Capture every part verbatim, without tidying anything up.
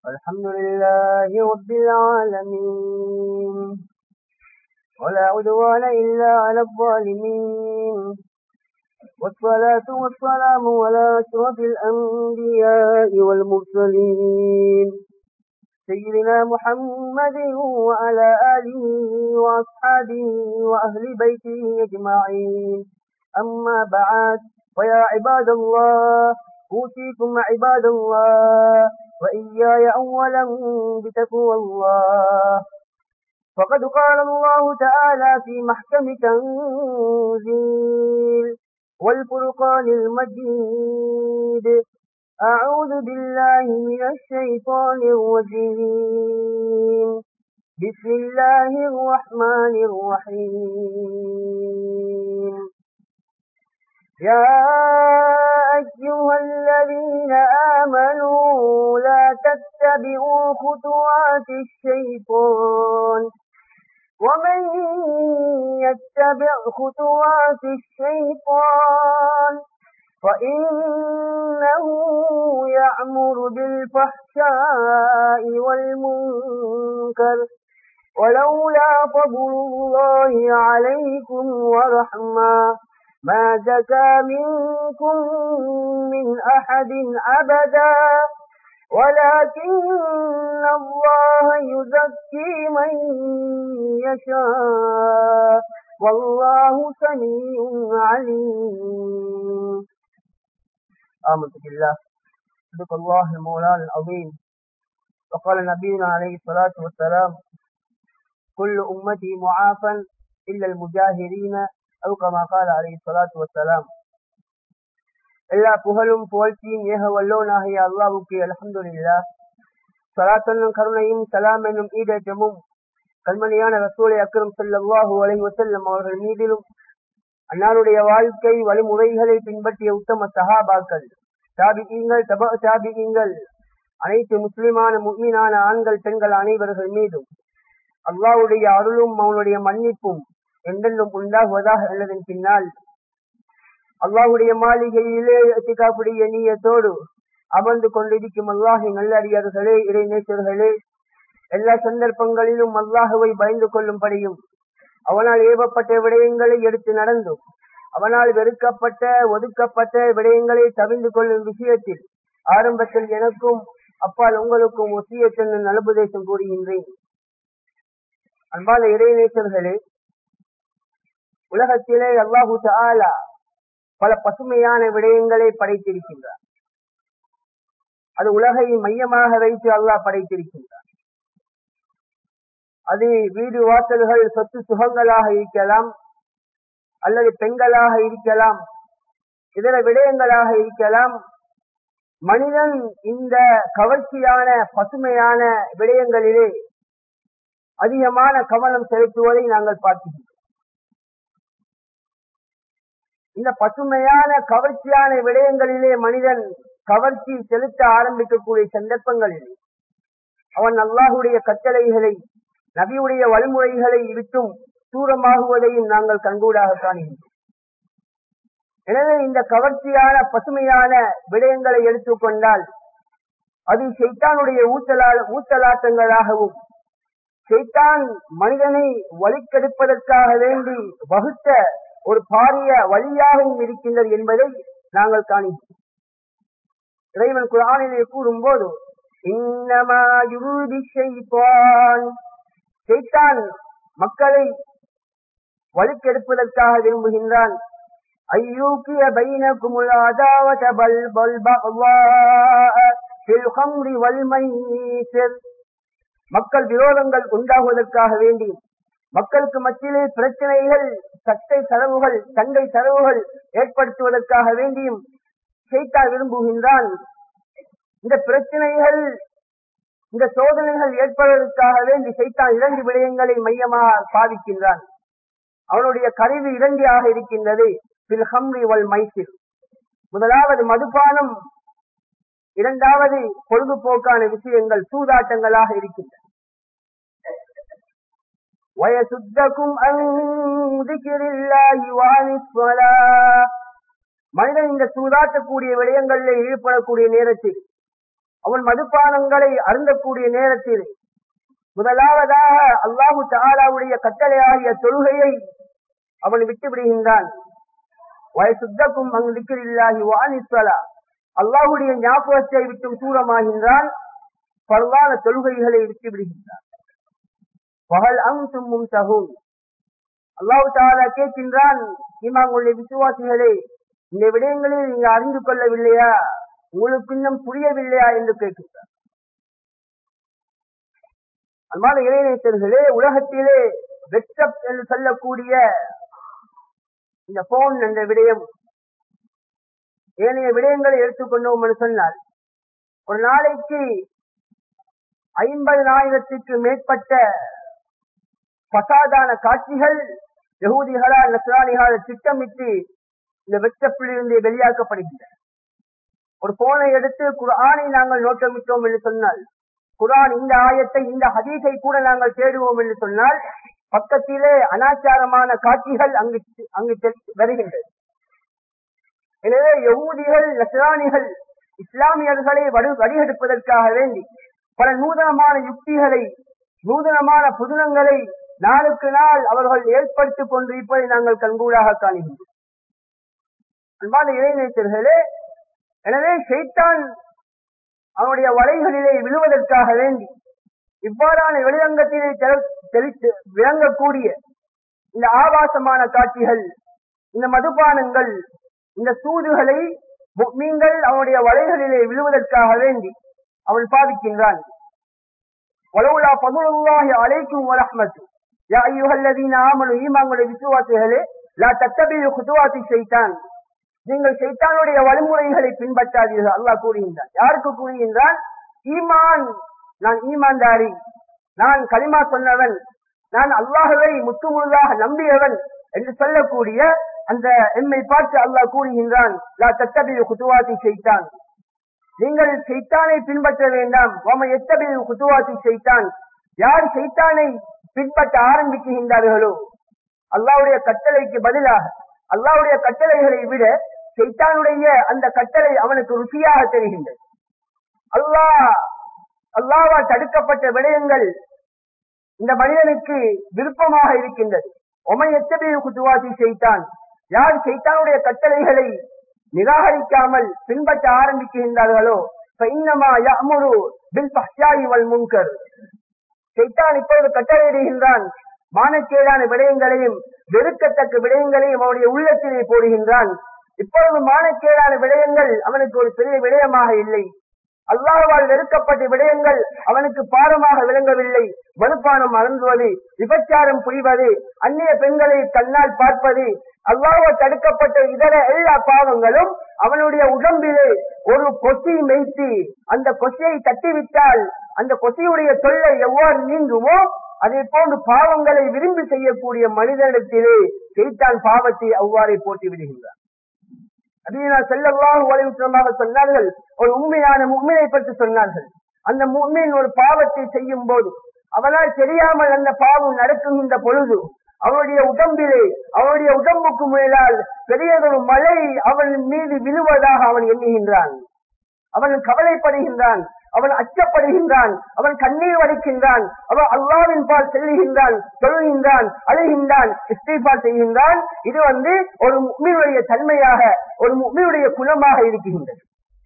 الحمد لله رب العالمين، ولا عدوان إلا على الظالمين، والصلاة والسلام على أشرف الأنبياء والمرسلين سيدنا محمد وعلى آله وأصحابه وأهل بيته أجمعين. أما بعد، فيا عباد الله، أوصيكم عباد الله وإياي أولا بتقوى الله. فقد قال الله تعالى في محكم تنزيل والفرقان المجيد: أعوذ بالله من الشيطان الرجيم، بسم الله الرحمن الرحيم. يا أيها الذين آمنوا لا تتبعوا خطوات الشيطان، ومن يتبع خطوات الشيطان فإنه يأمر بالفحشاء والمنكر، ولولا فضل الله عليكم ورحمة ما زكى منكم من أحد أبدا، ولكن الله يزكي من يشاء والله سميع عليم. آمنت بالله صدق الله المولانا العظيم. وقال نبينا عليه الصلاة والسلام: كل أمتي معافى إلا المجاهرين، أو كما قال عليه الصلاة والسلام. எல்லா புகழும் புகழ்ச்சியும் ஏக வல்லோனாகிய அல்லாஹ்வுக்கு அல்ஹம்துலில்லாஹ். ஸலாத் என்னும் கருணையும் சலாம் என்னும் ஈடேற்றமும் கண்மணியான ரசூலை அக்ரம் ஸல்லல்லாஹு அலைஹி வஸல்லம் அவர்கள் மீதிலும், அன்னாருடைய வாழ்க்கை வழிமுறைகளை பின்பற்றிய உத்தம சஹாபாக்கள், தாபிஈங்கள், தபா தாபிஈங்கள், அனைத்து முஸ்லிமான முஃமினான ஆண்கள் பெண்கள் அனைவர்கள் மீதும் அல்லாஹ்வுடைய அருளும் அவனுடைய மன்னிப்பும் என்றென்றும் உண்டாகுவதாக உள்ளதன் பின்னால், அல்லாஹ்வுடைய மாளிகையிலே இத்திகாஃபுடைய நிய்யத்தோடு அமர்ந்து கொண்டிருக்கும் அல்லாஹ்வின் நல்லடியார்களே, இறை நேசர்களே, எல்லா சந்தர்ப்பங்களிலும் அல்லாஹ்வை பயந்து கொள்ளும்படியும், அவனால் ஏவப்பட்ட விடயங்களை எடுத்து நடந்தும், அவனால் வெறுக்கப்பட்ட ஒதுக்கப்பட்ட விடயங்களை தவிர்ந்து கொள்ளும் விஷயத்தில் ஆரம்பத்தில் எனக்கும் அப்பால் உங்களுக்கும் வசியத் நலபுதேசம் கூறுகின்றேன். அன்பான இறை நேசர்களே, உலகத்திலே அல்லாஹு தஆலா பல பசுமையான விடயங்களை படைத்திருக்கின்றார். அது உலகை மையமாக வைத்து அல்லாஹ் படைத்திருக்கின்றார். அது வீடு வாசல்கள், சொத்து சுகங்களாக இருக்கலாம், அல்லது பெண்களாக இருக்கலாம், இதர விடயங்களாக இருக்கலாம். மனிதன் இந்த கவர்ச்சியான பசுமையான விடயங்களிலே அதிகமான கவனம் செலுத்துவதை நாங்கள் பார்க்கிறோம். இந்த பசுமையான கவர்ச்சியான விடயங்களிலே மனிதன் கவர்ச்சி செலுத்த ஆரம்பிக்கக்கூடிய சந்தர்ப்பங்களில் அவன் அல்லாஹ்வுடைய கட்டளைகளை, நபியுடைய வழிமுறைகளை விட்டும் தூரமாகுவதையும் நாங்கள் கண்கூடாக காணுகின்றோம். எனவே இந்த கவர்ச்சியான பசுமையான விடயங்களை எடுத்துக்கொண்டால் அது ஷைத்தானுடைய ஊசலா ஊசலாட்டங்களாகவும், ஷைத்தான் மனிதனை வழிக்கெடுப்பதற்காக வேண்டி வகுத்த ஒரு பாரிய வழியாகவும் இருக்கின்றது என்பதை நாங்கள் காணுகிறோம். இறைவன் குர்ஆனிலே கூறும் போது, இன்னமா யுரிது ஷைத்தான், ஷைத்தான் மக்களை வழிக்கெடுப்பதற்காக விரும்புகின்றான். ஐயூகிய பைனகுமுல் அதாவத பல் பல் பக்வாஅ ஃபில் ஹம்ரி வல் மைஸிர், மக்கள் விரோதங்கள் உண்டாகுவதற்காக வேண்டி, மக்களுக்கு மத்தியிலே பிரச்சனைகள், சட்டை சரவுகள், சண்டை சரவுகள் ஏற்படுத்துவதற்காக வேண்டியும் ஷைத்தான் விரும்புகின்றான். இந்த பிரச்சனைகள், இந்த சோதனைகள் ஏற்படுவதற்காக வேண்டி ஷைத்தான் இரண்டு விடயங்களை மையமாக பாவிக்கின்றான். அவனுடைய கருவி இரண்டாக இருக்கின்றது, ஃபில் ஹம்ரி வல் மைஸிர். முதலாவது மதுபானம், இரண்டாவது பொழுதுபோக்கான விஷயங்கள், சூதாட்டங்களாக இருக்கின்றன. வயசுத்தகும் அன் ذிக்ரில்லாஹி வஅனிஸ் ஸலாத், மனிதன் இந்த சூதாட்டக்கூடிய விடயங்களில் ஈடுபடக்கூடிய நேரத்தில் அவன் மதுபானங்களை அருந்தக்கூடிய நேரத்தில் முதலாவதாக அல்லாஹு தஆலாவுடைய கட்டளையாகிய தொழுகையை அவன் விட்டு விடுகின்றான். வயசுத்தக்கும் அங்கு திக்ரில்லாஹி வ அனிஸ் ஸலாத், அல்லாஹ்வுடைய ஞாபகத்தை விட்டும் தூரமாகின்றான். பரவான தொழுகைகளை விட்டு விடுகின்றான். வஹல் அன்தும் முன்தஹூன், அல்லாஹ் தஆலா கேட்கின்றான், ஈமானுடைய விசுவாசிகளே, இந்த விடயங்களில் நீங்க அறிந்து கொள்ளவில்லையா, உங்களுக்கு இன்னும் புரியவில்லையா என்று கேட்கின்றார். அன்பான இறைநேசர்களே, உலகத்திலே வெட்சப் என்று சொல்லக்கூடிய இந்த போன் என்ற விடயம், ஏனைய விடயங்களை எடுத்துக்கொண்டோம் என்று சொன்னால் ஒரு நாளைக்கு ஐம்பதாயிரத்துக்கு மேற்பட்ட பசாதான காட்சிகள் யஹூதிகளால் நஸ்ரானிகளால் திட்டமிட்டு இந்த வெட்சப்பிலிருந்து வெளியாக்கப்படுகின்றன. ஒரு போனை எடுத்து குர்ஆனை நாங்கள் நோட்டமிட்டோம் என்று சொன்னால், குர்ஆன் இந்த ஆயத்தை இந்த ஹதீஸை கூட நாங்கள் தேடுவோம் என்று சொன்னால், பக்கத்திலே அனாச்சாரமான காட்சிகள் அங்கு அங்கு வருகின்றது. எனவே யஹூதிகள் நஸ்ரானிகள் இஸ்லாமியர்களை வடிகெடுப்பதற்காக வேண்டி பல நூதனமான யுக்திகளை, நூதனமான புதுனங்களை நாளுக்கு நாள் அவர்கள் ஏற்படுத்திக் கொண்டிருப்பதை நாங்கள் கண்கூடாக காணுகின்றோம். அன்பான இறைநேசர்களே, எனவே ஷைத்தான் அவனுடைய வலைகளிலே விழுவதற்காக வேண்டி இவ்வாறான வெளிரங்கத்திலே தெளித்து விளங்கக்கூடிய இந்த ஆபாசமான காட்சிகள், இந்த மதுபானங்கள், இந்த சூதுகளை முஃமின்கள் அவனுடைய வலைகளிலே விழுவதற்காக வேண்டி அவன் பாவிக்கின்றான். வலவுலா ஃபதுலுல்லாஹி அலைக்கும் வ ரஹ்மத்துஹு யா அய்யுஹல்லதீன ஆமனு, ஈமானுடைய விசுவாசிகளே, லா தத்தபிஉ குதுவாத்தி ஷைத்தான், நீங்கள் ஷைத்தானுடைய வழிமுறைகளை பின்பற்றாதீர்கள். அல்லாஹ் கூறுகின்றான். யாருக்கு கூறுகின்றான்? ஈமான், நான் ஈமான்தாரி, நான் கலிமா சொன்னவன், நான் அல்லாஹ்வை முற்றுமுழுதாக நம்பியவன் என்று சொல்லக்கூடிய அந்த எம்மை பார்த்து அல்லாஹ் கூறுகின்றான், லா தத்தபிஉ குதுவாத்தி ஷைத்தான், நீங்கள் ஷைத்தானை பின்பற்ற வேண்டாம். வம யத்தபிஉ குதுவாத்தி ஷைத்தான், யார் ஷைத்தானை பின்பற்ற ஆரம்பிக்கின்றார்களோ, அல்லாஹ்வுடைய கட்டளைக்கு பதிலாக அல்லாஹ்வுடைய கட்டளைகளை விட ஷைத்தானுடைய அந்த கட்டளை அவனுக்கு ருசியாக தெரிகின்றது. அல்லாஹ் அல்லாஹ்வால் தடுக்கப்பட்ட விடயங்கள் இந்த மனிதனுக்கு விருப்பமாக இருக்கின்றது. வம யத்தபிஉ குதுவாத்தி ஷைத்தான், யார் ஷைத்தானுடைய கட்டளைகளை நிராகரிக்காமல் பின்பற்ற ஆரம்பிக்கின்றார்களோ, ஃபஇன்னமா யஅமுரு பில் ஃபஹ்ஷாஇ வல் முன்கர், ஷைத்தான் இப்பொழுது கட்டளையிடுகின்றான், மானக்கேடான விடயங்களையும் வெறுக்கத்தக்க விடயங்களையும் அவனுடைய உள்ளத்திலே போடுகின்றான். இப்பொழுது மானக்கேடான விடயங்கள் அவனுக்கு ஒரு பெரிய விடயமாக இல்லை. அல்லாஹ்வால் வெறுக்கப்பட்ட விடயங்கள் அவனுக்கு பாரமாக விளங்கவில்லை. மதுபானம் அருந்துவது, விபச்சாரம் புரிவது, அந்நிய பெண்களை கண்ணால் பார்ப்பது, அல்லாஹ்வால் தடுக்கப்பட்ட இதர எல்லா பாவங்களும் அவனுடைய உடம்பிலே ஒரு கொசி மேய்த்து அந்த கொசியை தட்டிவிட்டால் அந்த கொசியுடைய தொல்லை எவ்வாறு நீங்குமோ அதே போன்று பாவங்களை விரும்பி செய்யக்கூடிய மனிதனிடத்திலே ஷைத்தான் பாவத்தை அவ்வாறே போட்டி விடுகின்றான். நபியினர் ஸல்லல்லாஹு அலைஹி வஸல்லம் சொன்னார்கள், ஒரு உண்மையான முஃமினை பற்றி சொன்னார்கள். அந்த முஃமின் ஒரு பாவத்தை செய்யும் போது அவனால் தெரியாமல் அந்த பாவம் நடக்குகின்ற பொழுது அவனுடைய உடம்பிலே, அவனுடைய உடம்புக்கு மேலால் பெரியதொரு மலை அவன் மீது விழுவதாக அவன் எண்ணுகின்றான். அவன் கவலைப்படுகின்றான், அவன் அச்சப்படுகின்றான், அவன் கண்ணீர் வடிக்கின்றான், அவன் அல்லாஹ்வின் பால் செல்லுகின்றான், தொழுகின்றான், அழுகின்றான், இஸ்திக்பார் செய்கின்றான். இது வந்து ஒரு முஃமினுடைய தன்மையாக, ஒரு முஃமினுடைய குணமாக இருக்கின்றது.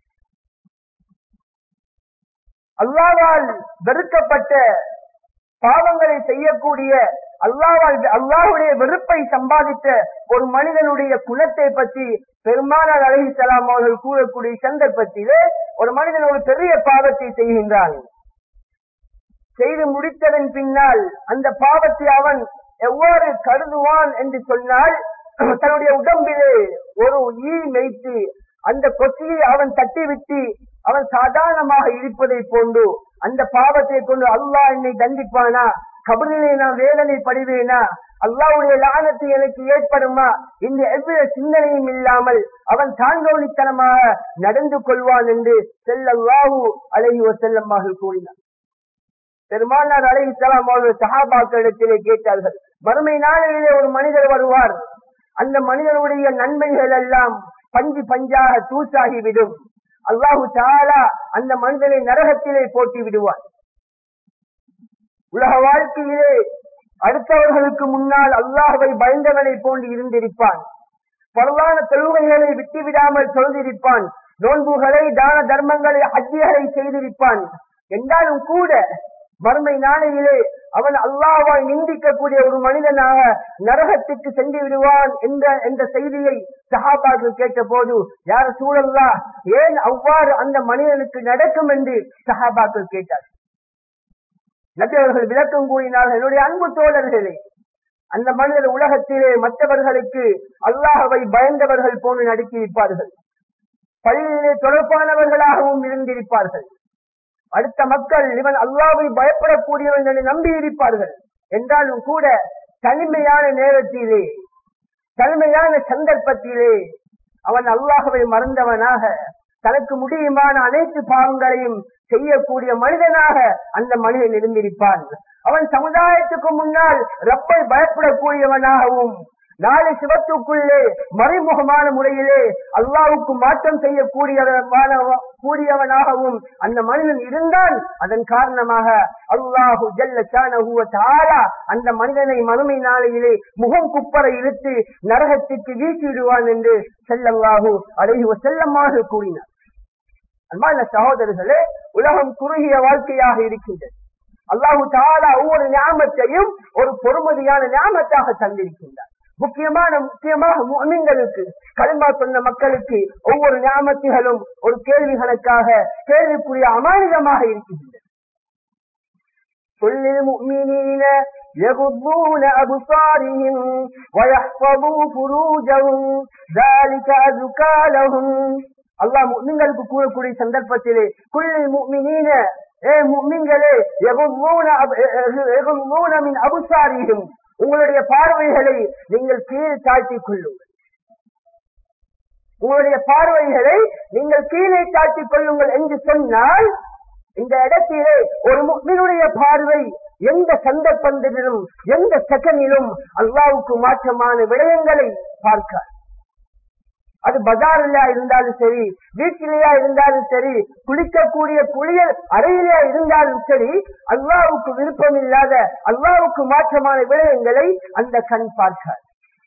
அல்லாஹ்வால் வெறுக்கப்பட்ட பாவங்களை செய்யக்கூடிய, அல்லாஹ்வால் அல்லாஹ்வுடைய வெறுப்பை சம்பாதித்த ஒரு மனிதனுடைய குணத்தை பற்றி பெருமானார் அலைஹிஸ்ஸலாம் அவர்கள் கூறக்கூடிய சந்தர்ப்பத்திலே, ஒரு மனிதன் ஒரு பெரிய பாவத்தை செய்கின்றான். செய்து முடித்ததன் பின்னால் அந்த பாவத்தை அவன் எவ்வாறு கருதுவான் என்று சொன்னால், தன்னுடைய உடம்பிலே ஒரு ஈ மேய்த்து அந்த கொச்சியை அவன் தட்டிவிட்டு அவன் சாதாரணமாக இருப்பதை போன்று அந்த பாவத்தை கொண்டு அல்லாஹ் என்னை தண்டிப்பானா, கபரிலே நான் வேதனை படுவேனா, அல்லாஹ்வுடைய லானத்து எனக்கு ஏற்படுமா, இந்த எவ்வித சிந்தனையும் இல்லாமல் அவன் தாங்கோலித்தனமாக நடந்து கொள்வான் என்று ஸல்லல்லாஹு அலைஹி வஸல்லம் அவர்கள் கூறினார். பெருமானார் அலைஹிஸ்ஸலாம் அவர்கள் சஹாபாக்களிடத்திலே கேட்டார்கள், மறுமை நாளிலே ஒரு மனிதர் வருவார், அந்த மனிதனுடைய நன்மைகள் எல்லாம் பஞ்சு பஞ்சாக தூசாகிவிடும். அல்லாஹு தஆலா அந்த மனிதனை நரகத்திலே போட்டி விடுவான். உலக வாழ்க்கையிலே அடுத்தவர்களுக்கு முன்னால் அல்லாஹ்வை பயந்தவனை போன்று இருந்திருப்பான். பரவான தொழுகைகளை விட்டுவிடாமல் தொழுதிருப்பான். நோன்புகளை, தான தர்மங்களை, ஹஜ்ஜிகளை செய்திருப்பான். என்றாலும் கூட மறுமை நாளையிலே அவன் அல்லாஹ்வை நிந்திக்கக்கூடிய ஒரு மனிதனாக நரகத்துக்கு சென்று விடுவான் என்ற என்ற செய்தியை சஹாபாக்கள் கேட்ட போது, யா ரசூலல்லாஹ், ஏன் அவ்வாறு அந்த மனிதனுக்கு நடக்கும் என்று சஹாபாக்கள் கேட்டார். நபி அவர்கள் விளக்கம் கூறினார்கள், என்னுடைய அன்பு தோழர்களே, அந்த மனிதர் உலகத்திலே மற்றவர்களுக்கு அல்லாஹ்வை பயந்தவர்கள் போன்று நடித்திருப்பார்கள். பள்ளியிலே தொடர்பானவர்களாகவும் இருந்திருப்பார்கள். அடுத்த மக்கள் இவன் அல்லாஹ்வை பயப்படக்கூடியவன் என்று நம்பி இருப்பார்கள். என்றாலும் கூட தனிமையான நேரத்திலே, தனிமையான சந்தர்ப்பத்திலே அவன் அல்லாஹ்வை மறந்தவனாக, தனக்கு முடியுமான அனைத்து பாவங்களையும் செய்யக்கூடிய மனிதனாக அந்த மனிதன் இருந்திருப்பான். அவன் சமுதாயத்துக்கு முன்னால் ரப்பை பயப்படக்கூடியவனாகவும், நாளை சிவத்துக்குள்ளே மறைமுகமான முறையிலே அல்லாஹ்வுக்கு மாற்றம் செய்யக்கூடியவனாகவும் அந்த மனிதன் இருந்தால், அதன் காரணமாக அல்லாஹு ஜல்ல ஷானஹு வ தஆலா அந்த மனிதனை மறுமை நாளையிலே முகம் குப்பர இழுத்து நரகத்துக்கு வீசிடுவான் என்று ஸல்லல்லாஹு அலைஹி வஸல்லம் கூறினார். அன்பான சகோதரர்களே, உலகம் குறுகிய வாழ்க்கையாக இருக்கின்றது. அல்லாஹு தஆலா ஒவ்வொரு நியாமத்தையும் ஒரு பொறுமதியான நியாமத்தாக தந்திருக்கின்றார். முக்கியமான முக்கியமாக முஃமின்களுக்கு, கலிமா சொன்ன மக்களுக்கு ஒவ்வொரு நியாமத்துகளும் ஒரு கேள்வி கணக்காக, கேள்விக்குரிய அமானிதமாக இருக்கின்றது. குல் முஃமினீன يغضون أبصارهم ويحفظوا فروجهم ذلك أزكى لهم. அல்லாஹ் முஃமின்களுக்கு கூறக்கூடிய சந்தர்ப்பத்திலே, குல் முஃமினீன, ஏ முஃமின்களே, யகுல்லூன யகுல்லூன மின் அப்சாரிஹிம், உங்களுடைய பார்வைகளை நீங்கள் கீழே தாழ்த்திக் கொள்ளுங்கள். உங்களுடைய பார்வைகளை நீங்கள் கீழே தாழ்த்திக் கொள்ளுங்கள் என்று சொன்னால், இந்த இடத்திலே ஒரு முஃமினுடைய பார்வை எந்த சந்தர்ப்பத்திலும் எந்த செகண்டிலும் அல்லாஹ்வுக்கு மாற்றமான விடயங்களை பார்க்காது. அது பஜாரிலா இருந்தாலும் சரி, வீட்டிலேயா இருந்தாலும் சரி, குளிக்கக்கூடிய குளியல் அறையிலே இருந்தாலும் சரி, அல்லாஹ்வுக்கு விருப்பம் இல்லாத, அல்லாஹ்வுக்கு மாற்றமான விடயங்களை அந்த கண் பார்க்காது.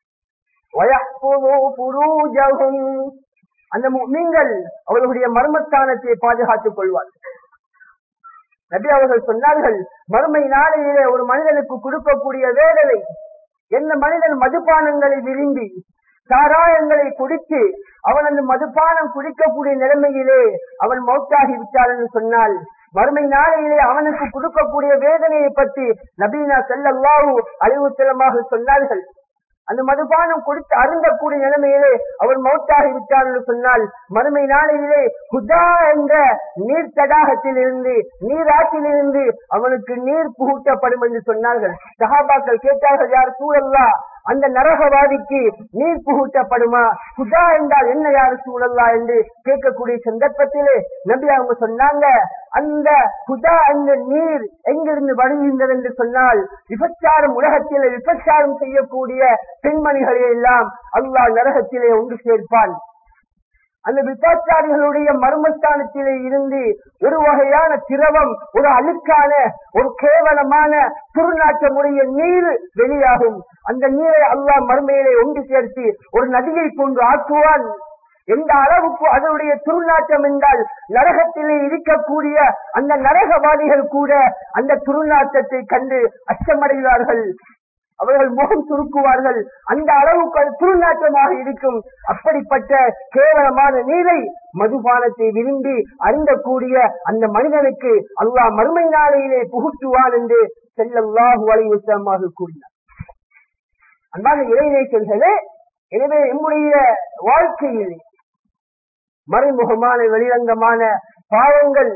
அந்த முஃமின்கள் அவர்களுடைய மர்மஸ்தானத்தை பாதுகாத்துக் கொள்வார்கள். நபி அவர்கள் சொன்னார்கள், மறுமை நாளையிலே ஒரு மனிதனுக்கு கொடுக்கக்கூடிய வேதனை, எந்த மனிதன் மதுபானங்களை விரும்பி சாராயங்களை குடித்து அவன் அந்த மதுபானம் குடிக்கக்கூடிய நிலைமையிலே அவன் மௌத்தாகி விட்டார் என்று சொன்னால், மறுமை நாளையிலே அவனுக்கு கொடுக்கக்கூடிய வேதனையை பற்றி நபீனா ஸல்லல்லாஹு அலைஹி வஸல்லம் சொன்னார்கள். அந்த மதுபானம் குடித்து அருந்தக்கூடிய நிலைமையிலே அவன் மௌத்தாகி விட்டார் என்று சொன்னால், மறுமை நாளையிலே ஹுதா என்ற நீர் தடாகத்தில் இருந்து, நீராற்றிலிருந்து அவனுக்கு நீர் புகட்டப்படும் என்று சொன்னார்கள். சஹாபாக்கள் கேட்டார்கள், யார் ரசூலல்லாஹ், அந்த நரகவாதிக்கு நீர் புகட்டப்படுமா? ஹுதா என்றால் என்ன யார் ரசூலல்லாஹ் என்று கேட்கக்கூடிய சந்தர்ப்பத்திலே நபி அவங்க சொன்னாங்க, அந்த ஹுதா அந்த நீர் எங்கிருந்து வருகின்றது என்று சொன்னால், விபச்சாரம், உலகத்திலே விபச்சாரம் செய்யக்கூடிய பெண்மணிகளை எல்லாம் அல்லாஹ் நரகத்திலே ஒன்று சேர்ப்பான். அந்த விபச்சாரிகளுடைய மர்மஸ்தானத்திலே இருந்து ஒரு வகையான திரவம், ஒரு அழுக்கான, ஒரு கேவலமான துர்நாற்றமுடைய நீர் வெளியாகும். அந்த நீரை அல்லாஹ் மறுமையிலே ஒன்று சேர்த்து ஒரு நதியை போன்று ஆக்குவான். எந்த அளவுக்கு அதனுடைய துர்நாற்றம் என்றால், நரகத்திலே இருக்கக்கூடிய அந்த நரகவாதிகள் கூட அந்த துர்நாற்றத்தை கண்டு அச்சமடைகிறார்கள். அவர்கள் முகம் சுருக்குவார்கள். அந்த அளவுக்கு அது துர்நாற்றமாக இருக்கும். அப்படிப்பட்ட கேவலமான நீரை, மதுபானத்தை விரும்பி அருந்தக்கூடிய அந்த மனிதனுக்கு அல்லாஹ் மறுமை நாளையிலே புகுட்டுவான் என்று ஸல்லல்லாஹு அலைஹி வஸல்லம் கூறினார். அன்பான இறைநேசர்களே, எனவே நம்முடைய வாழ்க்கையில் மறைமுகமான வெளிரங்கமான பாவங்கள்,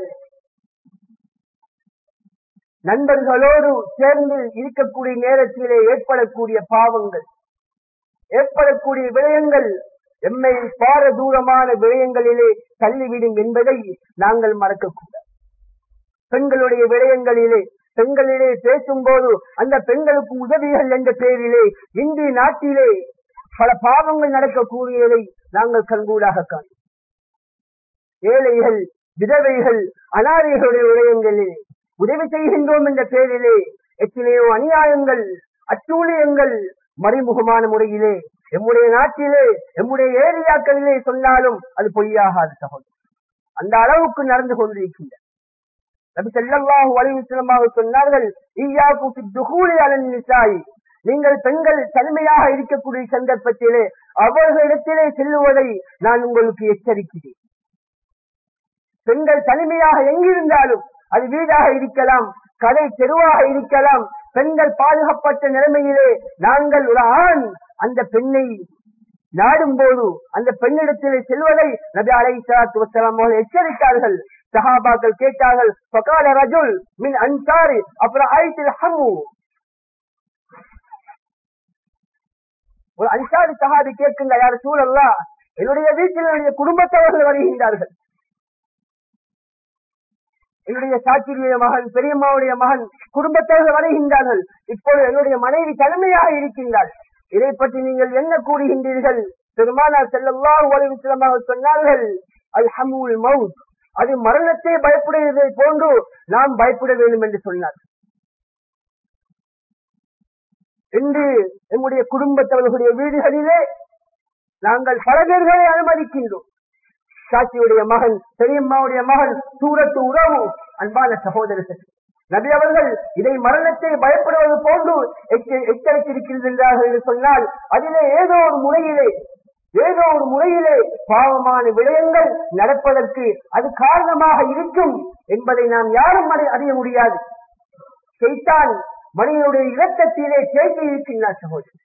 நண்பர்களோடு சேர்ந்து இருக்கக்கூடிய நேரத்திலே ஏற்படக்கூடிய பாவங்கள், ஏற்படக்கூடிய விடயங்கள் எம்மை பார தூரமான விடயங்களிலே தள்ளிவிடும் என்பதை நாங்கள் மறக்கக்கூடாது. பெண்களுடைய விடயங்களிலே, பெண்களிலே பேசும்போது அந்த பெண்களுக்கு உதவிகள் என்ற பெயரிலே இந்திய நாட்டிலே பல பாவங்கள் நடக்கக்கூடியதை நாங்கள் கண்கூடாக காணோம். ஏழைகள் விதவைகள், அனாதைகளுடைய விடயங்களில் உதவி செய்கின்றோம் என்ற பெயரிலே எத்தனையோ அநியாயங்கள், அட்டூழியங்கள் மறைமுகமான முறையிலே எம்முடைய நாட்டிலே, எம்முடைய ஏரியாக்களிலே சொன்னாலும் அது பொய்யாகாது சகோதரர். அந்த அளவுக்கு நடந்து கொண்டிருக்கின்ற நபி ஸல்லல்லாஹு அலைஹி வஸல்லம் சொன்னார்கள், ஈயாகு ஃபித்துஹூலி அலன் நிசாய், நீங்கள் பெண்கள் தனிமையாக இருக்கக்கூடிய சந்தர்ப்பத்திலே அவர்களிடத்திலே செல்லுவதை நான் உங்களுக்கு எச்சரிக்கிறேன். பெண்கள் தனிமையாக எங்கிருந்தாலும், அது வீடாக இருக்கலாம், கடை தெருவாக இருக்கலாம், பெண்கள் பாதுகாப்பட்ட நிலைமையிலே நாங்கள் ஒரு ஆண் அந்த பெண்ணை நாடும் போது அந்த பெண்ணிடத்திலே செல்வதை நபி அலைஹிஸ்ஸலாத்து வஸலாம் அவர்கள் எச்சரித்தார்கள். சஹாபாக்கள் கேட்டார்கள், ஃபகால ரஜுல் மின் அன்சாரி அஃபரஐத்தில் ஹம்மு, ஒரு அன்சாரி சஹாபி கேட்கின்ற, யார் ரசூலல்லாஹ், என்னுடைய வீட்டில் என்னுடைய குடும்பத்தவர்கள் வருகின்றார்கள், என்னுடைய சாட்சியுடைய மகன், பெரியம்மாவுடைய மகன், குடும்பத்தவர்கள் வருகின்றார்கள், இப்போது என்னுடைய மனைவி தனிமையாக இருக்கின்றார், இதை பற்றி நீங்கள் என்ன கூறுகின்றீர்கள்? பெருமானார் ஸல்லல்லாஹு அலைஹி வஸல்லம் அவர்கள் சொன்னார்கள், அல் ஹம்முல் மவுத், அது மரணத்தை பயப்படுவதை போன்று நாம் பயப்பட வேண்டும் என்று சொன்னார். இன்று நம்முடைய குடும்பத்தவர்களுடைய வீடுகளிலே நாங்கள் பல பேர்களை அனுமதிக்கின்றோம். சாட்சியுடைய மகன், பெரியம்மாவுடைய மகன், தூரத்து உறவு. அன்பான சகோதரர்கள், நபி அவர்கள் இதை மரணத்தை பயப்படுவது போன்று எச்சரித்திருக்கின்றார்கள் என்று சொன்னால், அதிலே ஏதோ ஒரு முறையிலே ஏதோ ஒரு முறையிலே பாவமான விடயங்கள் நடப்பதற்கு அது காரணமாக இருக்கும் என்பதை நாம் யாரும் அறிய முடியாது. ஷைத்தான் மனிதனுடைய இரத்தத்திலே தேங்கி இருக்கின்றான் சகோதரர்,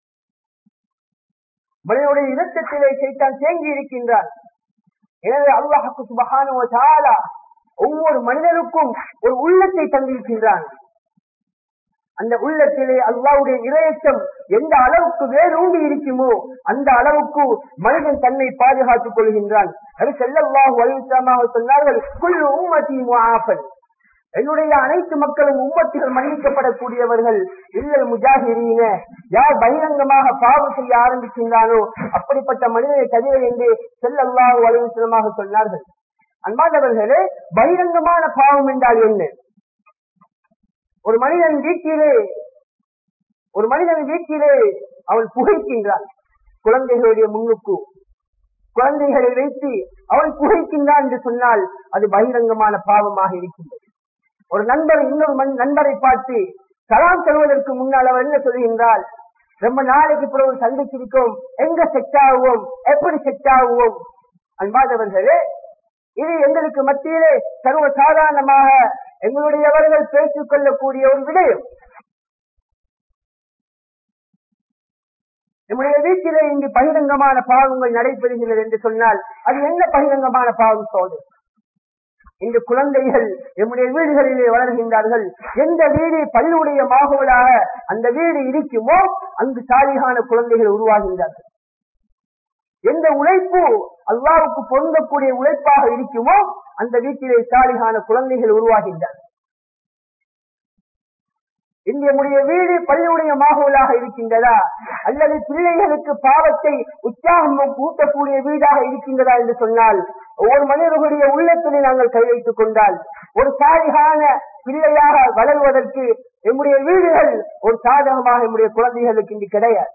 மனிதனுடைய இரத்தத்திலே ஷைத்தான் தேங்கி இருக்கின்றான். எனவே அல்லாஹ் சுப்ஹானஹு வ தஆலா ஒவ்வொரு மனிதனுக்கும் ஒரு உள்ளத்தை தந்திருக்கின்றான். அந்த உள்ளத்திலே அல்லாஹ்வுடைய இறையச்சம் எந்த அளவுக்கு வேரூன்றி இருக்குமோ அந்த அளவுக்கு மனிதன் தன்னை பாதுகாத்துக் கொள்கின்றான். நபி ஸல்லல்லாஹு அலைஹி வஸல்லம் சொன்னார்கள், குல்லு உம்மதி முஆஃபன், என்னுடைய அனைத்து மக்களும் உம்மத்திகள் மன்னிக்கப்படக்கூடியவர்கள், இல்லல் முஜாஹிரீன, யார் பகிரங்கமாக பாவம் செய்ய ஆரம்பிக்கின்றானோ அப்படிப்பட்ட மனிதனை தவிர என்று ஸல்லல்லாஹு அலைஹி வஸல்லம் சொன்னார்கள். அன்பானவர்களே, பகிரங்கமான பாவம் என்றால் என்ன? ஒரு மனிதன் வீட்டிலே ஒரு மனிதன் வீட்டிலே அவன் புகைக்கின்றான், குழந்தைகளுடைய முன்னுக்கு குழந்தைகளை வைத்து அவன் புகைக்கின்றான் என்று சொன்னால் அது பகிரங்கமான பாவமாக இருக்கின்றது. ஒரு நண்பர் இன்னொரு நண்பரை பார்த்து சலாம் சொல்வதற்கு முன்னால் அவர் என்ன சொல்கின்றால், ரொம்ப நாளைக்கு பிறகு சந்திச்சிருக்கோம், எங்க செட் ஆகுவோம், எப்படி செட் ஆகுவோம்? அன்பாதவர்களே, இது எங்களுக்கு மத்தியிலே சர்வ சாதாரணமாக எங்களுடையவர்கள் பேசிக் கொள்ளக்கூடிய ஒரு விடயம். நம்முடைய வீட்டிலே இங்கு பகிரங்கமான பாவங்கள் நடைபெறுகிறது என்று சொன்னால் அது என்ன பகிரங்கமான பாவம் சோதனை? இந்த குழந்தைகள் நம்முடைய வீடுகளிலே வளர்கின்றார்கள். எந்த வீடு பள்ளியுடைய மாகோலாக அந்த வீடு இருக்குமோ அங்கு சாலிகான குழந்தைகள் உருவாகின்றார்கள். எந்த உழைப்பு அல்லாஹ்வுக்கு பொருந்தக்கூடிய உழைப்பாக இருக்குமோ அந்த வீட்டிலே சாலிகான குழந்தைகள் உருவாகின்றார்கள். நம்முடைய வீடு பள்ளியுடைய மாகோலாக இருக்கின்றதா அல்லது பிள்ளைகளுக்கு பாவத்தை உற்சாகம் ஊட்டக்கூடிய வீடாக இருக்கின்றதா என்று சொன்னால், ஒவ்வொரு மனிதர்களுடைய உள்ளத்திலே நாங்கள் கை வைத்துக் கொண்டால் ஒரு சாலிகான பிள்ளையாக வளர்வதற்கு நம்முடைய வீடுகள் ஒரு சாதகமாக நம்முடைய குழந்தைகளுக்கு இன்று கிடையாது.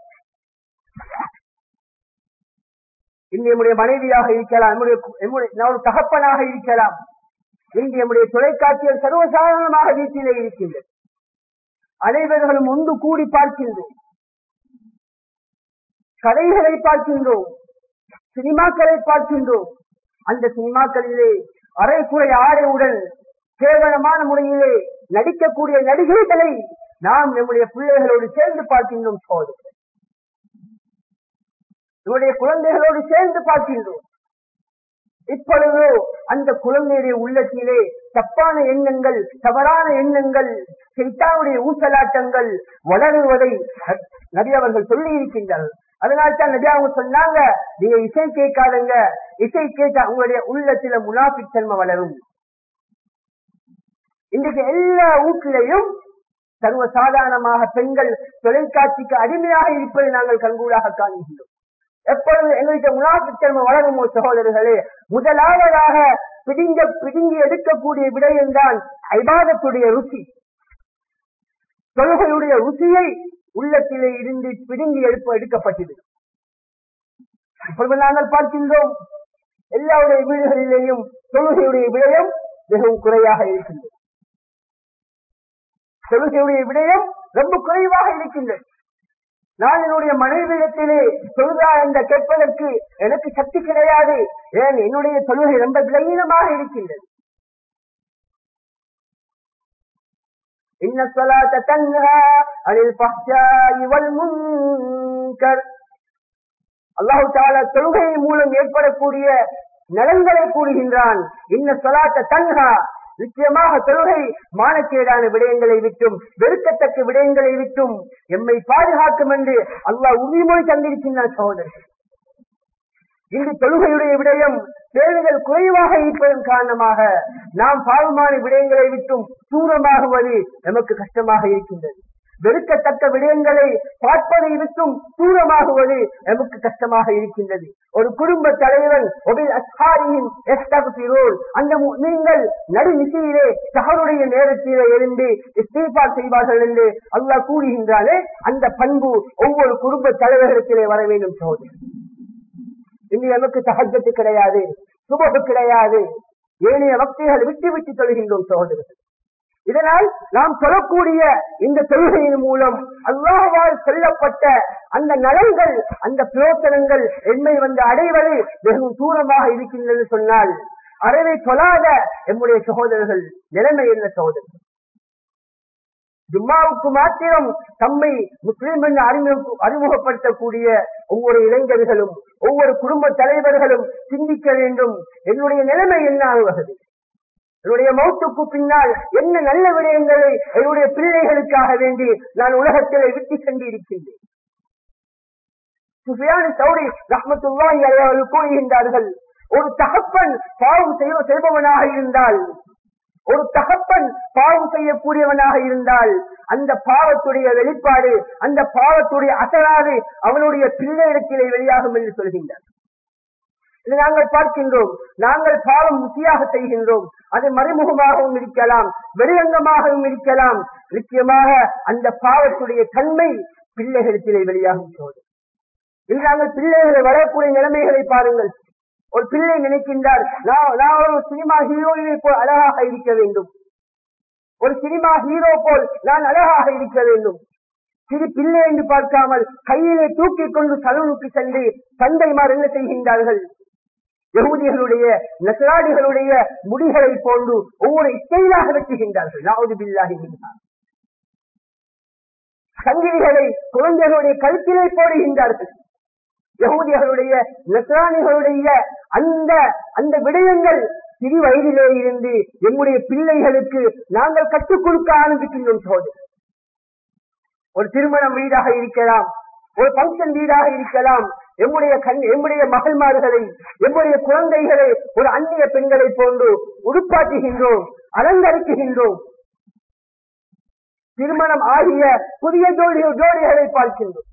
இன்று நம்முடைய மனைவியாக இருக்கலாம், நம்முடைய ஒரு தகப்பனாக இருக்கலாம். இன்று நம்முடைய தொலைக்காட்சியில் சர்வசாதாரணமாக வீட்டிலே இருக்கின்றது. அனைவர்களும் ஒன்று கூடி பார்க்கின்றோம், கதைகளை பார்க்கின்றோம், சினிமாக்களை பார்க்கின்றோம். அந்த சினிமாக்களிலே அரைக்குறை ஆடையுடன் கேவலமான முறையிலே நடிக்கக்கூடிய நடிகைகளை நாம் நம்முடைய பிள்ளைகளோடு சேர்ந்து பார்க்கின்றோம். சோதனை நம்முடைய குழந்தைகளோடு சேர்ந்து பார்க்கின்றோம். இப்பொழுது அந்த குழந்தையுடைய உள்ளத்திலே தப்பான எண்ணங்கள், தவறான எண்ணங்கள், சைத்தானுடைய ஊசலாட்டங்கள் வளருவதை நபி அவர்கள் சொல்லி இருக்கின்றார்கள். அதனால்தான் நபி அவங்க சொன்னாங்க, நீங்க இசை கேட்காதங்க, இசை கேட்டா உங்களுடைய உள்ளத்தில முனாஃபிக் தன்மை வளரும். இன்றைக்கு எல்லா வீட்டிலையும் சர்வ சாதாரணமாக பெண்கள் தொலைக்காட்சிக்கு அடிமையாக இருப்பதை நாங்கள் கண்கூடாக காண்கின்றோம். எப்பொழுது எங்களுக்கு முனாஃபித்தன்மை வளருமோ சகோதரர்களே, முதலாவதாக பிடிங்க பிடுங்கி எடுக்கக்கூடிய விடயம்தான் இபாதத்துடைய ருசி. தொழுகையுடைய ருசியை உள்ளத்திலே இருந்து பிடுங்கி எடுப்ப எடுக்கப்பட்டது. இப்பொழுது நாங்கள் பார்க்கின்றோம் எல்லாருடைய வீடுகளிலேயும் தொழுகையுடைய விடயம் மிகவும் குறைவாக இருக்கின்றது. தொழுகையுடைய விடயம் ரொம்ப குறைவாக இருக்கின்றது. நான் என்னுடைய மனைவியிடத்திலே தொழுதா என்ற கேட்பதற்கு எனக்கு சக்தி கிடையாது. ஏன் என்னுடைய தொழுகை ரொம்ப விலகீனமாக இருக்கின்றது. இன்ன ஸலாத்த தன்ஹா அனில் ஃபஹ்ஷாஇ வல் முன்கர். அல்லாஹ் தஆலா தொழுகையின் மூலம் ஏற்படக்கூடிய நலன்களை கூறுகின்றான். இன்ன ஸலாத்த தன்ஹா, நிச்சயமாக தொழுகை மானக்கேடான விடயங்களை விட்டும் வெறுக்கத்தக்க விடயங்களை விட்டும் எம்மை பாதுகாக்கும் என்று அல்லாஹ் உறுதிமொழி தந்திருக்கின்றான். சகோதரர்கள், இன்று தொழுகையுடைய விடயம் தேவைகள் குறைவாக இருப்பதன் காரணமாக நாம் பாவமான விடயங்களை விட்டும் தூரமாகுவது நமக்கு கஷ்டமாக இருக்கின்றது. வெறுக்கத்தக்க விடயங்களை பார்ப்பதை விட்டும் தூரமாகுவது நமக்கு கஷ்டமாக இருக்கின்றது. ஒரு குடும்ப தலைவன் அந்த நீங்கள் நடுநிசையிலே சஹருடைய நேரத்திலே எழுந்து இஸ்திக்பார் செய்வார்கள் என்று அல்லாஹ் கூறுகின்றானே, அந்த பண்பு ஒவ்வொரு குடும்ப தலைவர்களிடத்திலே வர வேண்டும். சகோதரர், இன்று நமக்கு தஹஜ்ஜத் கிடையாது, சுபஹ் கிடையாது, ஏனைய வக்திகளை விட்டு விட்டு தொழுகின்றோம். சகோதரர்கள், இதனால் நாம் சொல்லக்கூடிய இந்த தொழுகையின் மூலம் அல்லாஹ்வால் சொல்லப்பட்ட அந்த நலன்கள், அந்த பிரயோசனங்கள் எம்மை வந்து அடைவது வெறும் தூரமாக இருக்கின்றது சொன்னால் அறவே சொல்லாத எம்முடைய சகோதரர்கள் நிலைமை என்ன? சகோதரர்கள், ஜும்மாவுக்கு மாத்திரம் தம்மை முஸ்லிம் என்று அறிமுக அறிமுகப்படுத்தக்கூடிய ஒவ்வொரு இளைஞர்களும் ஒவ்வொரு குடும்ப தலைவர்களும் சிந்திக்க வேண்டும், என்னுடைய நிலைமை என்ன ஆகுவது, என்னுடைய மௌத்துக்கு பின்னால் என்ன நல்ல விடயங்களை என்னுடைய பிள்ளைகளுக்காக வேண்டி நான் உலகத்திலே விட்டு சென்று இருக்கின்றேன். சுஃபியான் சௌரி ரஹ்மத்துல்லாஹி அலைஹி அவர்கள் கூறுகின்றார்கள், ஒரு தகப்பன் பாவம் செய்பவனாக இருந்தால், ஒரு தகப்பன் பாவம் செய்யக்கூடியவனாக இருந்தால் அந்த பாவத்துடைய வெளிப்பாடு, அந்த பாவத்துடைய அசராது அவனுடைய பிள்ளையிடத்திலே வெளியாகும் என்று சொல்கின்றார். இது நாங்கள் பார்க்கின்றோம். நாங்கள் பாவம் முக்கியாக செய்கின்றோம். அது மறைமுகமாகவும் இருக்கலாம், வெளிரங்கமாகவும் இருக்கலாம். நிச்சயமாக அந்த பாவத்துடைய தன்மை பிள்ளைகளிடத்திலே வெளியாகும் போது இன்று நாங்கள் பிள்ளைகளை வரக்கூடிய நிலைமைகளை பாருங்கள். ஒரு பிள்ளை நினைக்கின்றார், நான் ஒரு சினிமா ஹீரோயினை போல் அழகாக இருக்க வேண்டும், ஒரு சினிமா ஹீரோ போல் நான் அழகாக இருக்க வேண்டும். சிறு பிள்ளை என்று பார்க்காமல் கையிலே தூக்கி கொண்டு சலூனுக்கு சென்று தந்தைமார் என்ன செய்கின்றார்கள், யஹூதிகளுடைய நஸ்ரானிகளுடைய முடிகளை போன்று ஒவ்வொரு ஸ்டைலாக வெட்டுகின்றார்கள். நஊது பில்லாஹி மின்ஹா. சங்கிலிகளை குழந்தைகளுடைய கழுத்திலே போடுகின்றார்கள். யஹூதிகளுடைய நஸ்ரானிகளுடைய அந்த அந்த விடயங்கள் சிறு வயதிலே இருந்து நம்முடைய பிள்ளைகளுக்கு நாங்கள் கற்றுக் கொடுக்க ஆரம்பிக்கின்றோம். சோதனை ஒரு திருமணம் வீடாக இருக்கலாம், ஒரு பங்கன் வீடாக இருக்கலாம், எம்முடைய கண் எம்முடைய மகள்மார்களை எம்முடைய குழந்தைகளை ஒரு அந்நிய பெண்களை போன்று உடுப்பாட்டுகின்றோம், அலங்கரிக்குகின்றோம். திருமணம் ஆகிய புதிய ஜோடி ஜோடிகளை பார்க்கின்றோம்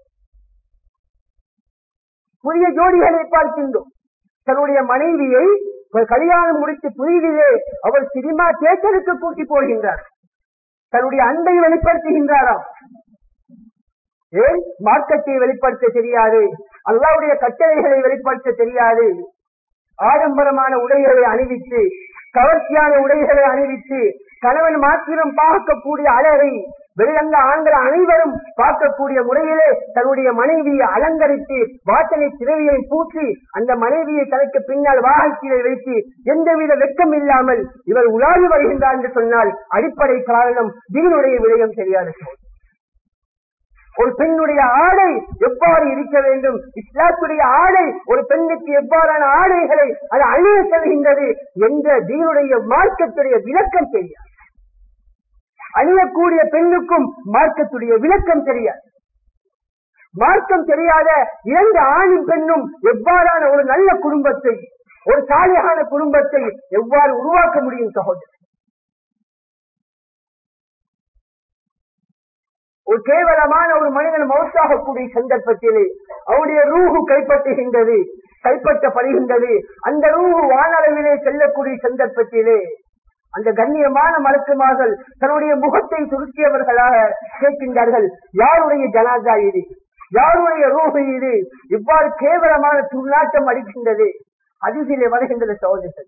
புதிய ஜோடிகளை பார்க்கின்றோம் தன்னுடைய மனைவியை கல்யாணம் முடித்து புதிதிலே அவர் சினிமா தியேட்டருக்கு கூட்டி போகின்றார். தன்னுடைய அன்பை வெளிப்படுத்துகின்றாராம். ஏன் மார்க்கத்தை வெளிப்படுத்த தெரியாது, அல்லாஹ்வுடைய கட்டளைகளை வெளிப்படுத்த தெரியாது. ஆடம்பரமான உடைகளை அணிவித்து, கவர்ச்சியான உடைகளை அணிவித்து, கணவன் மாத்திரம் பார்க்கக்கூடிய அழகை வெளிரங்க ஆண்கள் அனைவரும் பார்க்கக்கூடிய முறையிலே தன்னுடைய மனைவியை அலங்கரித்து வாசனை திரையை பூசி அந்த மனைவியை தனக்கு பின்னால் வாகனத்திலே வைத்து எந்தவித வெட்கம் இல்லாமல் இவர் உலாவி வருகின்றார் என்று சொன்னால் அடிப்படை காரணம் தீனுடைய விடயம் தெரியாது. ஒரு பெண்ணுடைய ஆடை எவ்வாறு இருக்க வேண்டும், இஸ்லாத்துடைய ஆடை ஒரு பெண்ணுக்கு எவ்வாறான ஆடைகளை அது அணிய செல்கின்றது என்ற தீனுடைய மார்க்கத்துடைய விளக்கம் தெரியாது. அணியக்கூடிய பெண்ணுக்கும் மார்க்கத்துடைய விளக்கம் தெரியாது. மார்க்கம் தெரியாத இரண்டு ஆணும் பெண்ணும் எவ்வாறான ஒரு நல்ல குடும்பத்தை, ஒரு சாலியான குடும்பத்தை எவ்வாறு உருவாக்க முடியும்? சகோதரர், ஒரு கேவலமான ஒரு மனிதன் மௌத்தாகக்கூடிய சந்தர்ப்பத்திலே அவருடைய ரூஹு கைப்பற்றுகின்றது கைப்பற்றப்படுகின்றது. அந்த ரூஹு வானளவிலே செல்லக்கூடிய சந்தர்ப்பத்திலே அந்த கண்ணியமான மலக்குமார்கள் தன்னுடைய முகத்தை சுருக்கியவர்களாக கேட்கின்றார்கள், யாருடைய ஜனாதா இது, யாருடைய ரூஹு இது, இவ்வாறு கேவலமான துர்நாற்றம் அடிக்கின்றது. அதிசிலே வருகின்றது சகோதரர்கள்.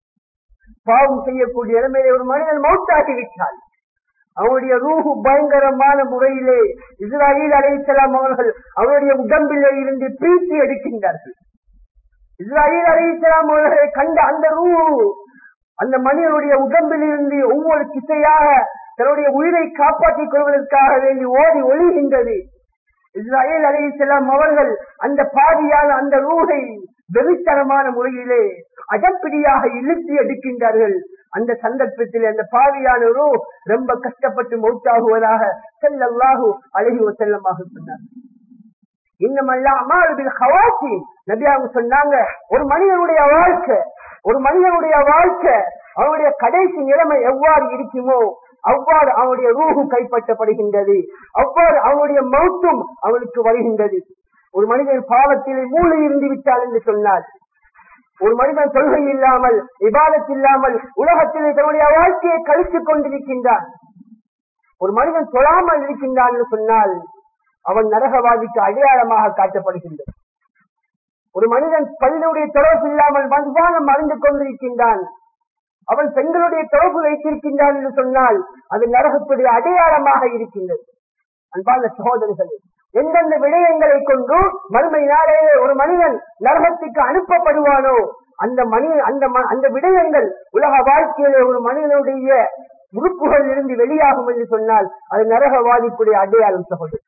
பாவம் செய்யக்கூடிய இடமே ஒரு மனிதன் மௌத்தாகிவிட்டால் அவருடைய ரூஹு பயங்கரமான முறையிலே இஸ்ராயீல் அலைஹிஸ்ஸலாம் அவர்கள் அவருடைய உடம்பிலே இருந்து பீச்சி எடுக்கின்றார்கள். இஸ்ராயீல் அலைஹிஸ்ஸலாம் அவர்களை கண்ட அந்த ரூஹு அந்த மனிதனுடைய உடம்பில் இருந்து ஒவ்வொரு திசையாக தன்னுடைய உயிரை காப்பாற்றிக் கொள்வதற்காக வேண்டி ஓடி ஒளிகின்றது. இஸ்ராயீல் அலைஹிஸ்ஸலாம் அவர்கள் அந்த பாதியான அந்த ரூஹை வெறித்தனமான முறையிலே அடப்பிடியாக இழுத்து எடுக்கின்றார்கள். அந்த சந்தர்ப்பத்தில் அந்த பாவியான ரூஹ் ரொம்ப கஷ்டப்பட்டு மௌத்தாகுவதாக ஸல்லல்லாஹு அலைஹி வஸல்லம் சொன்னார். இன்னமல்லா அமாலுபில் ஹவாத்தி நபியாக சொன்னாங்க, ஒரு மனிதனுடைய வாழ்க்கை ஒரு மனிதனுடைய வாழ்க்கை அவனுடைய கடைசி நிலைமை எவ்வாறு இருக்குமோ அவ்வாறு அவனுடைய ரூஹு கைப்பற்றப்படுகின்றது, அவ்வாறு அவனுடைய மௌத்தும் அவனுக்கு வருகின்றது. ஒரு மனிதன் பாவத்திலே மூளை இருந்து விட்டால் என்று சொன்னால், ஒரு மனிதன் தொல்கை இல்லாமல் இபாதத் இல்லாமல் உலகத்திலே தன்னுடைய வாழ்க்கையை கழித்துக் கொண்டிருக்கின்றான், ஒரு மனிதன் தொழாமல் இருக்கின்றான் என்று சொன்னால் அவன் நரகவாதிக்கு அடையாளமாக காட்டப்படுகின்றது. ஒரு மனிதன் பள்ளியுடைய தொடர்பு இல்லாமல் மதுபானம் அறிந்து கொண்டிருக்கின்றான், அவன் பெண்களுடைய தொடர்பு வைத்திருக்கின்றான் என்று சொன்னால் அது நரகத்துடைய அடையாளமாக இருக்கின்றது. அன்பான சகோதரர்களே, எந்தெந்த விடயங்களை கொண்டு மறுமை நாளையே ஒரு மனிதன் நரகத்துக்கு அனுப்பப்படுவானோ அந்த மனித அந்த அந்த விடயங்கள் உலக வாழ்க்கையிலே ஒரு மனிதனுடைய உறுப்புகள் இருந்து வெளியாகும் என்று சொன்னால் அது நரகவாதிக்குடைய அடையாளம் சகோதரர்.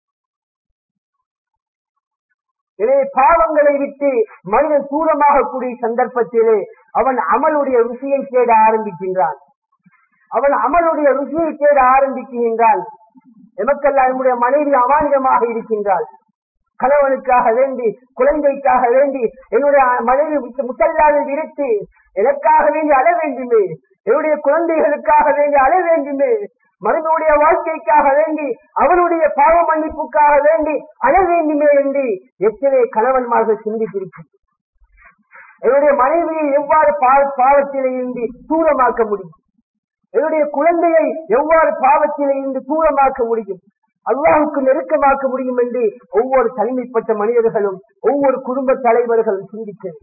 எனவே பாவங்களை விட்டு மனிதன் தூரமாக கூடிய சந்தர்ப்பத்திலே அவன் அமலுடைய ருசியை தேட ஆரம்பிக்கின்றான் அவன் அமலுடைய ருசியை தேட ஆரம்பிக்கின்றான் எமக்கெல்லாம் நம்முடைய மனைவி அமானிதமாக இருக்கின்றாள், கணவனுக்காக வேண்டி குழந்தைக்காக வேண்டி என்னுடைய மனைவி முசல்லாவில் விரித்து எனக்காக வேண்டி அழ வேண்டுமே, என்னுடைய குழந்தைகளுக்காக வேண்டி அழ வேண்டுமே, மனிதனுடைய வாழ்க்கைக்காக வேண்டி அவனுடைய பாவ மன்னிப்புக்காக வேண்டி அழ வேண்டுமே என்று எத்தனை கணவன்மார்கள் சிந்தித்திருக்கிறார். என்னுடைய மனைவியை எவ்வாறு பாவத்திலே இருந்து தூரமாக்க முடியும், என்னுடைய குழந்தையை எவ்வாறு பாவத்திலே இருந்து தூரமாக்க முடியும், அல்லாஹ்வுக்கு நெருக்கமாக்க முடியும் என்று ஒவ்வொரு தனிமைப்பட்ட மனிதர்களும் ஒவ்வொரு குடும்ப தலைவர்களும் சிந்திக்க.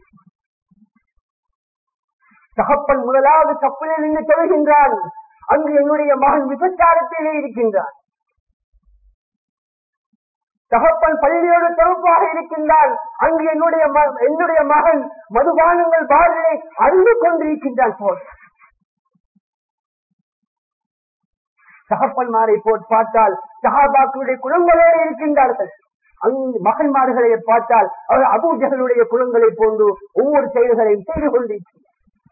தகப்பன் முதலாவது சப்பிலே நின்று தொழுகின்றான், அங்கு என்னுடைய மகன் விபச்சாரத்திலே இருக்கின்றான். தகப்பன் பள்ளியோடு தொடர்பாக இருக்கின்றான், அங்கு என்னுடைய என்னுடைய மகன் மதுபானங்கள் பாரிலே அறிந்து கொண்டிருக்கின்றான். போல் தகப்பன்மாரை போல் பார்த்தால் சஹாபாக்களுடைய குலங்களோடு இருக்கின்றார்கள், அங்கு மகன்மார்களை பார்த்தால் அவர் அபூ ஜஹலுடைய குலங்களை போன்று ஒவ்வொரு செயல்களையும் செய்து கொண்டிருக்கிறார்.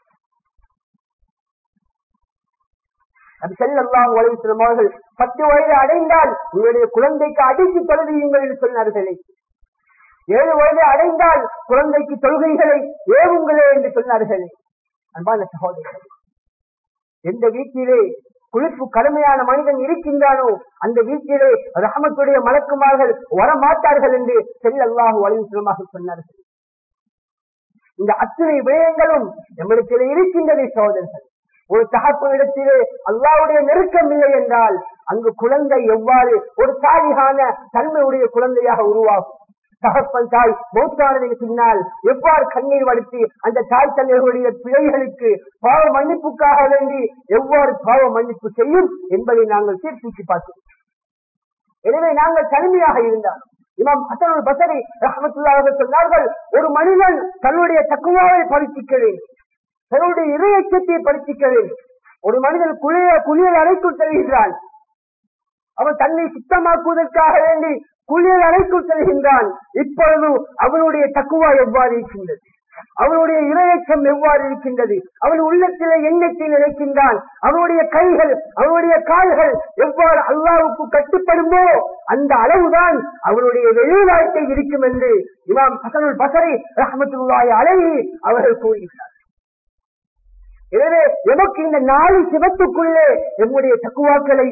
அது ஸல்லல்லாஹு அலைஹி வஸல்லம் அவர்கள் பத்து வயது அடைந்தால் உங்களுடைய குழந்தைக்கு அடித்து தொழுகையுங்கள் என்று சொன்னார்களே, ஏழு வயது அடைந்தால் குழந்தைக்கு தொழுகைகளை ஏவுங்களே என்று சொன்னார்களே. அன்பான சகோதரர்களே, எந்த வீட்டிலே குளிப்பு கடுமையான மனிதன் இருக்கின்றானோ அந்த வீட்டிலே ரஹ்மத்துடைய மலக்குமார்கள் வரமாட்டார்கள் என்று ஸல்லல்லாஹு அலைஹி வஸல்லம் சொன்னார்கள். இந்த அத்தனை விடயங்களும் நம்மிடத்திலே இருக்கின்றது சகோதரர்கள். ஒரு தகப்பனிடத்திலே அல்லாஹ்வுடைய நெருக்கம் இல்லை என்றால் அங்கு குழந்தை எவ்வாறு ஒரு சாலிகான தன்மையுடைய குழந்தையாக உருவாகும்? தகப்பன் தாய் மௌத்தானதுக்கு பின்னால் எவ்வாறு கண்ணீர் வடித்து அந்த தாய் தந்தைகளுடைய பிழைகளுக்கு பாவ மன்னிப்புக்காக வேண்டி எவ்வாறு பாவ மன்னிப்பு செய்யும் என்பதை நாங்கள் சீர்தூக்கி பார்த்தோம். எனவே நாங்கள் தனிமையாக இருந்தால் இமாம் ஹஸன் பஸரி ரஹ்மத்துல்லாஹி அலைஹி சொன்னார்கள், ஒரு மனிதன் தன்னுடைய தக்வாவை பரீட்சிக்க வேண்டும், தன்னுடைய இறையச்சத்தை பரீட்சிக்க வேண்டும். ஒரு மனிதன் குளிய குளியல் அறைக்குள் செல்கின்றான், அவன் தன்னை சுத்தமாக்குவதற்காக வேண்டி குளியல் அறைக்குள் செல்கின்றான். இப்பொழுது அவனுடைய தக்குவா எவ்வாறு இருக்கின்றது, அவனுடைய இறையச்சம் எவ்வாறு இருக்கின்றது, அவன் உள்ளத்திலே எண்ணத்தை நினைக்கின்றான், அவனுடைய கைகள் அவனுடைய கால்கள் எவ்வாறு அல்லாஹ்வுக்கு கட்டுப்படுமோ அந்த அளவுதான் அவனுடைய வெளிவாழ்க்கை இருக்கும் என்று இமாம் ஹஸன் பஸரி ரஹ்மத்துல்லாஹி அலைஹி அவர்கள் கூறுகிறார். எனவே எமக்கு இந்த நாலு சிவத்துக்குள்ளே நம்முடைய தக்குவாக்களை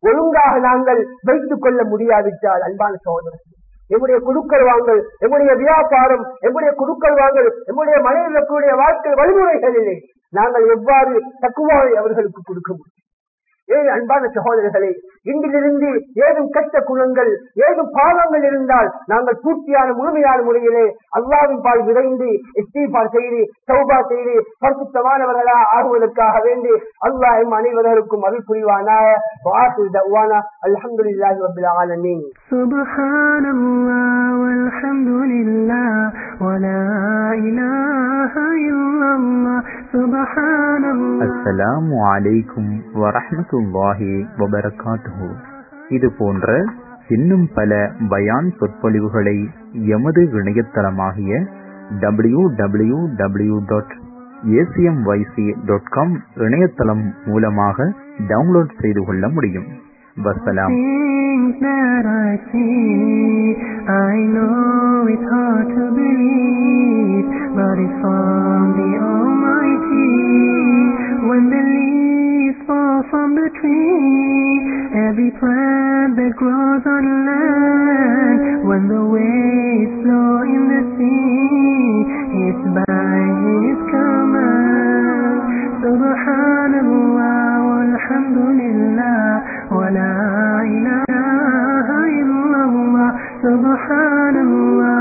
ஒழுங்காக நாங்கள் வைத்துக் கொள்ள முடியாவிட்டால் அன்பான சகோதரர்கள், எம்முடைய குடுக்கல் வாங்கல், எம்முடைய வியாபாரம், எம்முடைய குடுக்கல் வாங்கல், எம்முடைய மனிதர்களுடைய வாழ்க்கை வழிமுறைகளிலே நாங்கள் எவ்வாறு தக்குவாவை அவர்களுக்கு கொடுக்க முடியும்? ஏன் அன்பான சகோதரர்களே, இன்றிலிருந்து ஏதும் கெட்ட குணங்கள், ஏதும் பாவங்கள் இருந்தால் நாங்கள் பூர்த்தியான முழுமையான முறையிலே அல்லாஹ்வின் பால் விரைந்து இஸ்திக்பார் செய்து தௌபா செய்து பரிசுத்தமானவர்களாக ஆகுவதற்காக வேண்டி அல்லாஹ் எம் அனைவருக்கும் அருள் புரிவானாக. வஆகிரு தஅவானா அல்ஹம்துலில்லாஹி ரப்பில் ஆலமீன். சுப்ஹானல்லாஹ் வல்ஹம்துலில்லாஹ் வலா இலாஹா இல்லல்லாஹ் சுப்ஹானல்லாஹ். அஸ்ஸலாமு அலைக்கும் வரஹ்மத்துல்லாஹி வபரகாத்துஹு. இது போன்ற இன்னும் பல பயான் சொற்பொழிவுகளை எமது இணையதளமாகிய W W W dot ACMYC dot com இணையதளம் மூலமாக டவுன்லோட் செய்து கொள்ள முடியும். வஸ்ஸலாம். Things that I see, I know it's hard to believe, but it's from the Almighty. When the leaves fall from the tree, every plant that grows on land, when the waves flow in the sea, it's by His command. Subhanallah walhamdulillah wa la ilaha illallah. Subhanallah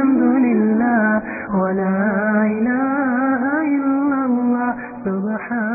walhamdulillah wa la ilaha illallah. Subhan